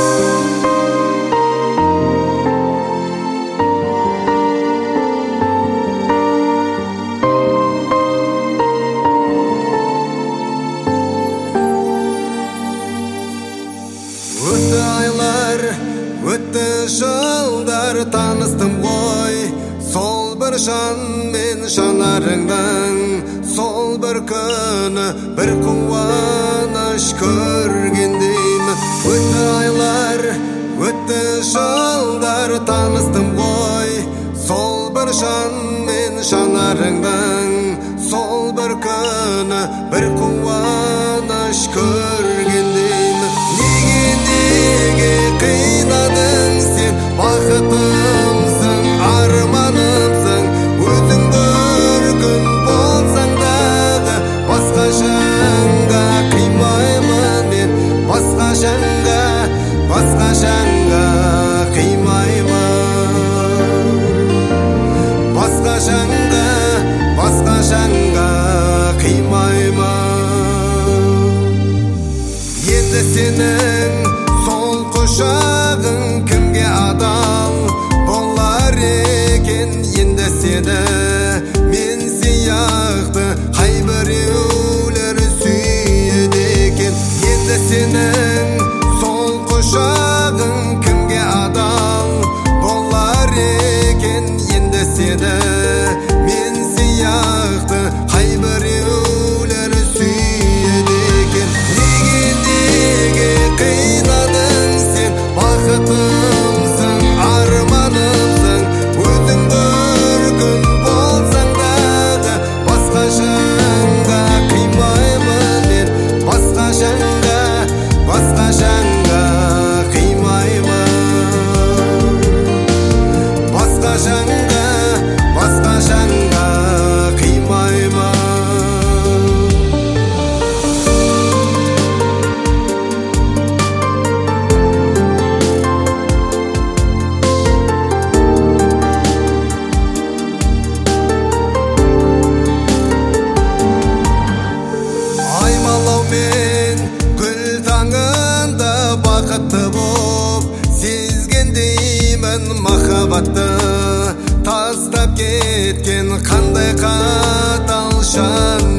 Өтті жылдар таныстым ғой, сол бір жан мен жанарыңның, сол бір күні бір қуаныш көргендеймін. Өтті айлар, өтті жылдар таныстым ғой, сол бір жан мен жанарыңның, сол бір күні бір қуаныш көргендеймін. Неге қинадың сен, бақытымсың, арманымсың, өзің бір күн болсаң дағы, басқа жанға қимаймын мен, басқа жанға қимаймын. Басқа жанға қимаймын. Енді сенің сол құшағың кімге адал болар екен? Енді сені мен сияқты қай біреулер сүйеді екен? Енді сенің сол құшағың кімге адал болар екен? Енді сені мен сияқты қай біреулер сүйеді екен? Неге қинадың сен, бақытымсың, арманымсың, өзің бір күн болсаң дағы, басқа жанға қимаймын мен, басқа жанға қимаймын. Басқа жанға қимаймын. Аймалаумен гүл таңында бақытты боп сезгендеймін махаббатты. Тастап кеткен қандай қатал жан